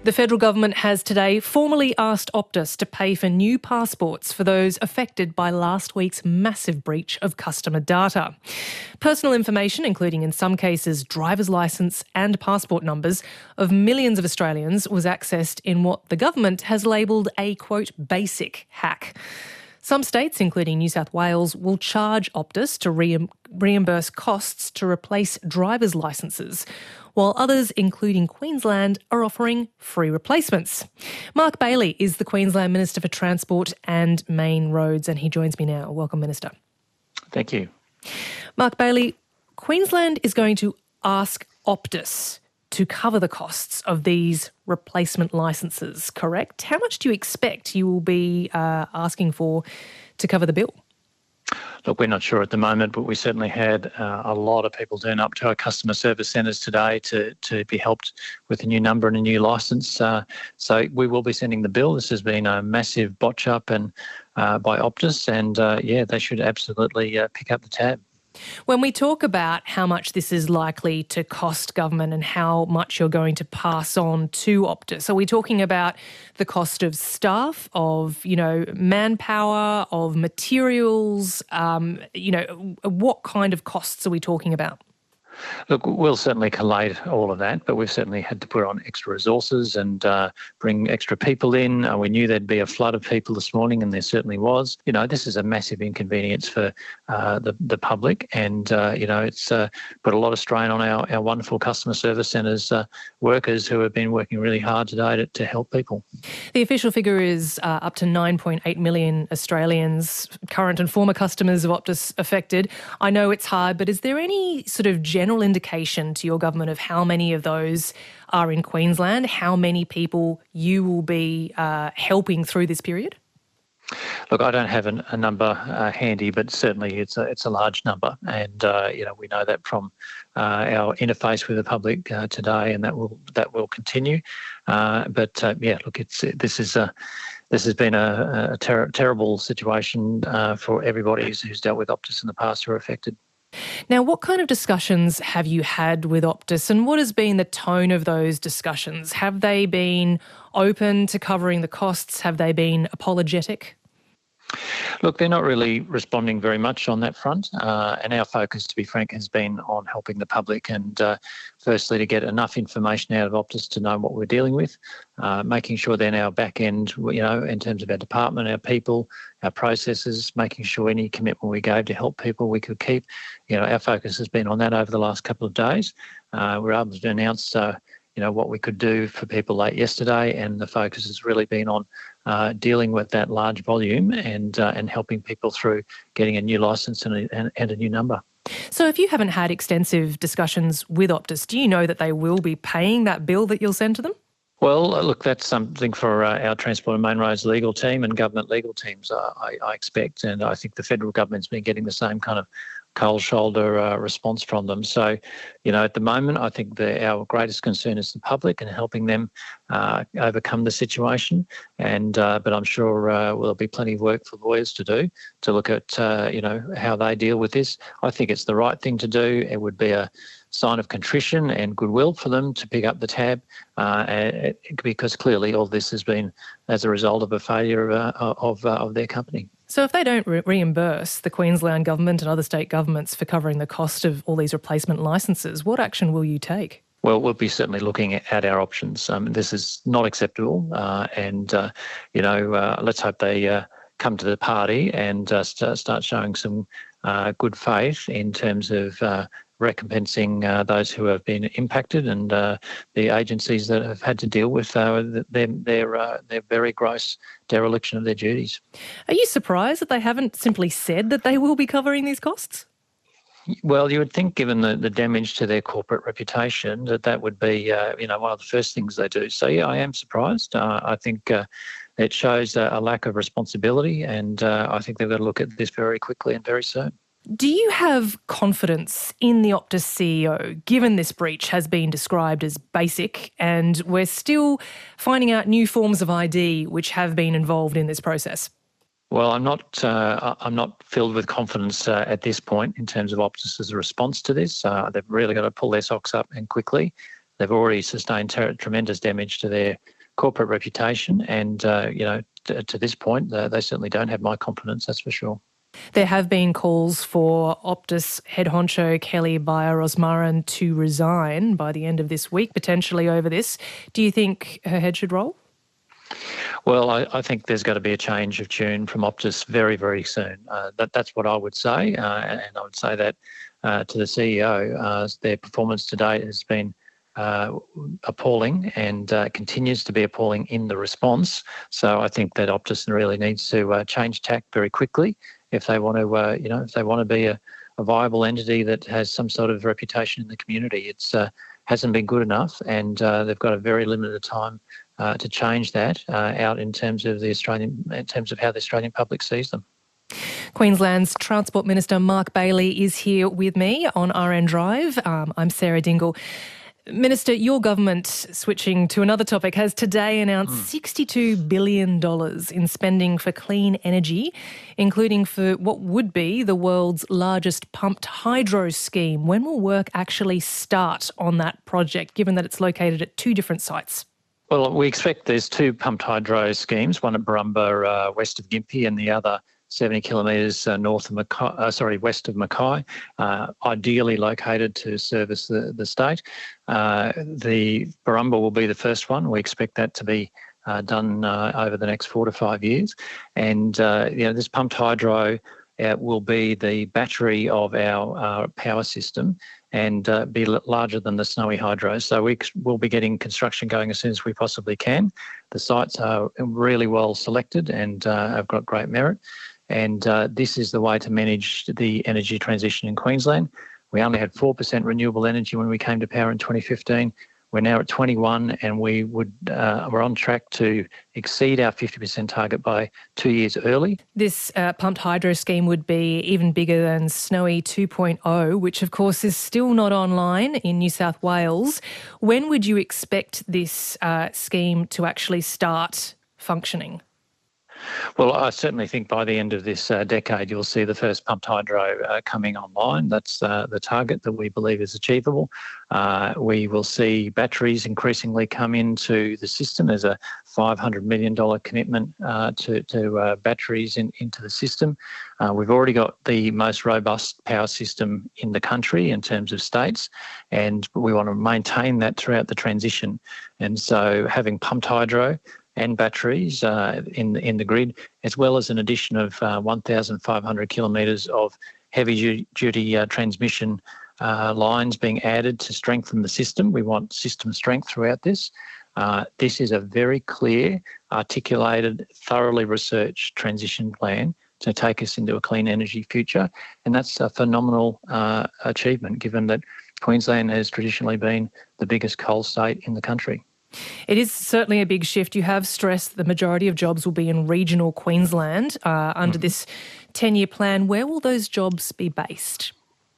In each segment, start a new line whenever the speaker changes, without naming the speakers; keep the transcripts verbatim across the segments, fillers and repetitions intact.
The federal government has today formally asked Optus to pay for new passports for those affected by last week's massive breach of customer data. Personal information, including in some cases driver's licence and passport numbers, of millions of Australians was accessed in what the government has labelled a, quote, basic hack. Some states, including New South Wales, will charge Optus to re- reimburse costs to replace driver's licences, while others, including Queensland, are offering free replacements. Mark Bailey is the Queensland Minister for Transport and Main Roads, and he joins me now. Welcome, Minister.
Thank you.
Mark Bailey, Queensland is going to ask Optus to cover the costs of these replacement licences, correct? How much do you expect you will be uh, asking for to cover the bill?
Look, we're not sure at the moment, but we certainly had uh, a lot of people turn up to our customer service centres today to, to be helped with a new number and a new licence. Uh, so we will be sending the bill. This has been a massive botch up and uh, by Optus, and uh, yeah, they should absolutely uh, pick up the tab.
When we talk about how much this is likely to cost government and how much you're going to pass on to Optus, are we talking about the cost of staff, of, you know, manpower, of materials? Um, you know, what kind of costs are we talking about?
Look, we'll certainly collate all of that, but we've certainly had to put on extra resources and uh, bring extra people in. Uh, we knew there'd be a flood of people this morning, and there certainly was. You know, this is a massive inconvenience for uh, the, the public, and, uh, you know, it's uh, put a lot of strain on our, our wonderful customer service centres uh, workers who have been working really hard today to, to help people.
The official figure is uh, up to nine point eight million Australians, current and former customers of Optus affected. I know it's hard, but is there any sort of general indication to your government of how many of those are in Queensland, how many people you will be uh, helping through this period?
Look, I don't have an, a number uh, handy, but certainly it's a it's a large number, and uh, you know we know that from uh, our interface with the public uh, today, and that will that will continue. Uh, but uh, yeah, look, it's this is a this has been a, a ter- terrible situation uh, for everybody who's, who's dealt with Optus in the past who are affected.
Now, what kind of discussions have you had with Optus, and what has been the tone of those discussions? Have they been open to covering the costs? Have they been apologetic?
Look, they're not really responding very much on that front, uh, and our focus, to be frank, has been on helping the public and uh, firstly to get enough information out of Optus to know what we're dealing with, uh, making sure then our back end, you know, in terms of our department, our people, our processes, making sure any commitment we gave to help people we could keep. You know, our focus has been on that over the last couple of days. Uh, we're able to announce uh, you know, what we could do for people late yesterday, and the focus has really been on uh, dealing with that large volume and uh, and helping people through getting a new licence and a, and, and a new number.
So if you haven't had extensive discussions with Optus, do you know that they will be paying that bill that you'll send to them?
Well, look, that's something for uh, our Transport and Main Roads legal team and government legal teams, uh, I, I expect, and I think the federal government's been getting the same kind of cold shoulder uh, response from them. So, you know, at the moment, I think the, our greatest concern is the public and helping them uh, overcome the situation. And uh, but I'm sure uh, there'll be plenty of work for lawyers to do to look at, uh, you know, how they deal with this. I think it's the right thing to do. It would be a sign of contrition and goodwill for them to pick up the tab, uh, because clearly all this has been as a result of a failure uh, of uh, of their company.
So if they don't re- reimburse the Queensland government and other state governments for covering the cost of all these replacement licences, what action will you take?
Well, we'll be certainly looking at our options. Um, this is not acceptable, uh, and uh, you know, uh, let's hope they uh, come to the party and uh, st- start showing some uh, good faith in terms of uh, recompensing uh, those who have been impacted and uh, the agencies that have had to deal with uh, their their uh, their very gross dereliction of their duties.
Are you surprised that they haven't simply said that they will be covering these costs?
Well, you would think, given the, the damage to their corporate reputation, that that would be, uh, you know, one of the first things they do. So, yeah, I am surprised. Uh, I think uh, it shows a, a lack of responsibility, and uh, I think they've got to look at this very quickly and very soon.
Do you have confidence in the Optus C E O, given this breach has been described as basic and we're still finding out new forms of I D which have been involved in this process?
Well, I'm not. Uh, I'm not filled with confidence uh, at this point in terms of Optus's response to this. Uh, they've really got to pull their socks up and quickly. They've already sustained ter- tremendous damage to their corporate reputation, and uh, you know, t- to this point, uh, they certainly don't have my confidence. That's for sure.
There have been calls for Optus head honcho Kelly Bayer-Rosmarin to resign by the end of this week, potentially over this. Do you think her head should roll?
Well, I, I think there's got to be a change of tune from Optus very, very soon. Uh, that, that's what I would say, uh, and I would say that uh, to the C E O. Uh, their performance to date has been uh, appalling and uh, continues to be appalling in the response. So I think that Optus really needs to uh, change tack very quickly if they want to, uh, you know, if they want to be a, a viable entity that has some sort of reputation in the community. It's uh, hasn't been good enough, and uh, they've got a very limited time uh, to change that uh, out in terms of the Australian, in terms of how the Australian public sees them.
Queensland's Transport Minister Mark Bailey is here with me on R N Drive. Um, I'm Sarah Dingle. Minister, your government, switching to another topic, has today announced mm. sixty-two billion dollars in spending for clean energy, including for what would be the world's largest pumped hydro scheme. When will work actually start on that project, given that it's located at two different sites?
Well, we expect there's two pumped hydro schemes, one at Barumba, uh, west of Gympie, and the other seventy kilometres uh, north of Mackay, uh, sorry, west of Mackay, uh, ideally located to service the, the state. Uh, the Barumba will be the first one. We expect that to be uh, done uh, over the next four to five years. And, uh, you know, this pumped hydro uh, will be the battery of our uh, power system and uh, be l- larger than the Snowy Hydro. So we will be getting construction going as soon as we possibly can. The sites are really well selected and uh, have got great merit. And uh, this is the way to manage the energy transition in Queensland. We only had four percent renewable energy when we came to power in twenty fifteen. We're now at twenty-one, and we would uh, we're on track to exceed our fifty percent target by two years early.
This uh, pumped hydro scheme would be even bigger than Snowy two point oh, which of course is still not online in New South Wales. When would you expect this uh, scheme to actually start functioning?
Well, I certainly think by the end of this uh, decade, you'll see the first pumped hydro uh, coming online. That's uh, the target that we believe is achievable. Uh, we will see batteries increasingly come into the system. There's a five hundred million dollars commitment uh, to, to uh, batteries in, into the system. Uh, we've already got the most robust power system in the country in terms of states, and we want to maintain that throughout the transition. And so having pumped hydro and batteries uh, in, in the grid, as well as an addition of uh, one thousand five hundred kilometres of heavy-duty uh, transmission uh, lines being added to strengthen the system. We want system strength throughout this. Uh, this is a very clear, articulated, thoroughly researched transition plan to take us into a clean energy future. And that's a phenomenal uh, achievement, given that Queensland has traditionally been the biggest coal state in the country.
It is certainly a big shift. You have stressed the majority of jobs will be in regional Queensland uh, under mm. this ten-year plan. Where will those jobs be based?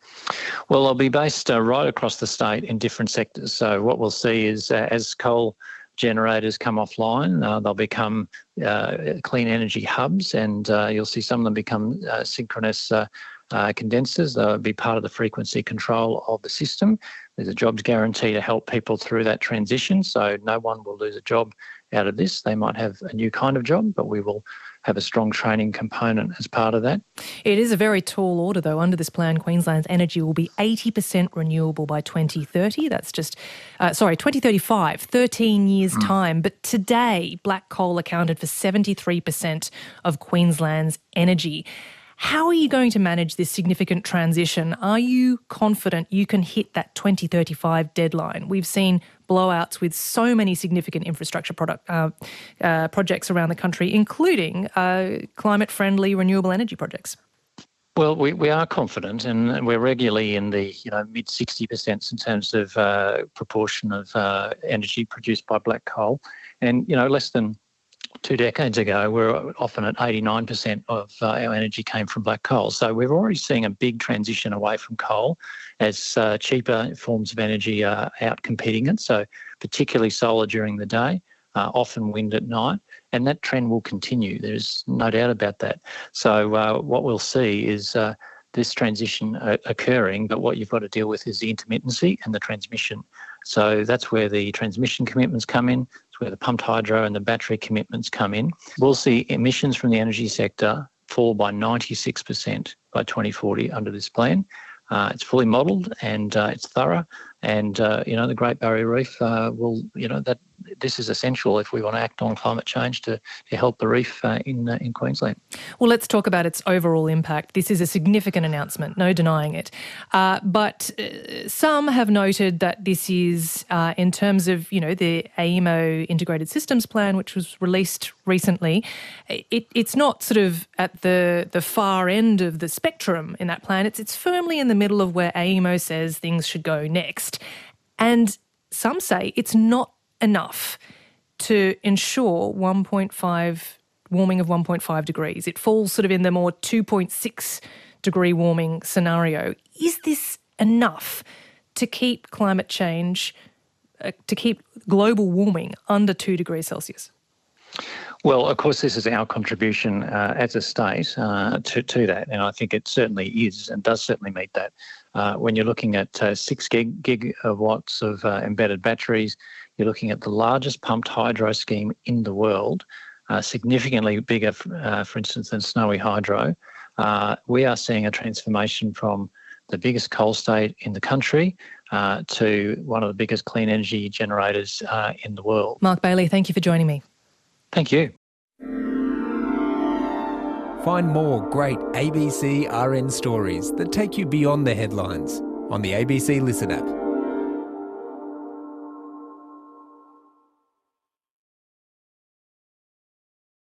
Well, they'll be based uh, right across the state in different sectors. So what we'll see is uh, as coal generators come offline, uh, they'll become uh, clean energy hubs, and uh, you'll see some of them become uh, synchronous uh, uh, condensers. They'll be part of the frequency control of the system. There's a jobs guarantee to help people through that transition, so no one will lose a job out of this. They might have a new kind of job, but we will have a strong training component as part of that.
It is a very tall order, though. Under this plan, Queensland's energy will be eighty percent renewable by twenty thirty. That's just, uh, sorry, twenty thirty-five, thirteen years' mm. time. But today, black coal accounted for seventy-three percent of Queensland's energy. How are you going to manage this significant transition? Are you confident you can hit that twenty thirty-five deadline? We've seen blowouts with so many significant infrastructure product, uh, uh, projects around the country, including uh, climate-friendly renewable energy projects.
Well, we, we are confident, and we're regularly in the you know mid sixty percent in terms of uh, proportion of uh, energy produced by black coal, and you know less than two decades ago, we were often at eighty-nine percent of uh, our energy came from black coal. So we're already seeing a big transition away from coal as uh, cheaper forms of energy are out competing it. So particularly solar during the day, uh, often wind at night, and that trend will continue. There's no doubt about that. So uh, what we'll see is uh, this transition uh, occurring, but what you've got to deal with is the intermittency and the transmission. So that's where the transmission commitments come in. It's where the pumped hydro and the battery commitments come in, we'll see emissions from the energy sector fall by ninety-six percent by twenty forty under this plan. Uh, it's fully modelled and uh, it's thorough, and uh, you know the Great Barrier Reef uh, will, you know, that this is essential if we want to act on climate change to, to help the reef uh, in uh, in Queensland.
Well, let's talk about its overall impact. This is a significant announcement, no denying it. Uh, but uh, some have noted that this is, uh, in terms of, you know, the A E M O Integrated Systems Plan, which was released recently, it, it's not sort of at the, the far end of the spectrum in that plan. It's, it's firmly in the middle of where A E M O says things should go next. And some say it's not enough to ensure one point five warming of one point five degrees. It falls sort of in the more two point six degree warming scenario. Is this enough to keep climate change, uh, to keep global warming under two degrees Celsius?
Well, of course, this is our contribution uh, as a state uh, to, to that, and I think it certainly is and does certainly meet that. Uh, when you're looking at uh, six gig, gigawatts of uh, embedded batteries, you're looking at the largest pumped hydro scheme in the world, uh, significantly bigger, uh, for instance, than Snowy Hydro. Uh, we are seeing a transformation from the biggest coal state in the country uh, to one of the biggest clean energy generators uh, in the world.
Mark Bailey, thank you for joining me.
Thank you.
Find more great A B C R N stories that take you beyond the headlines on the A B C Listen app.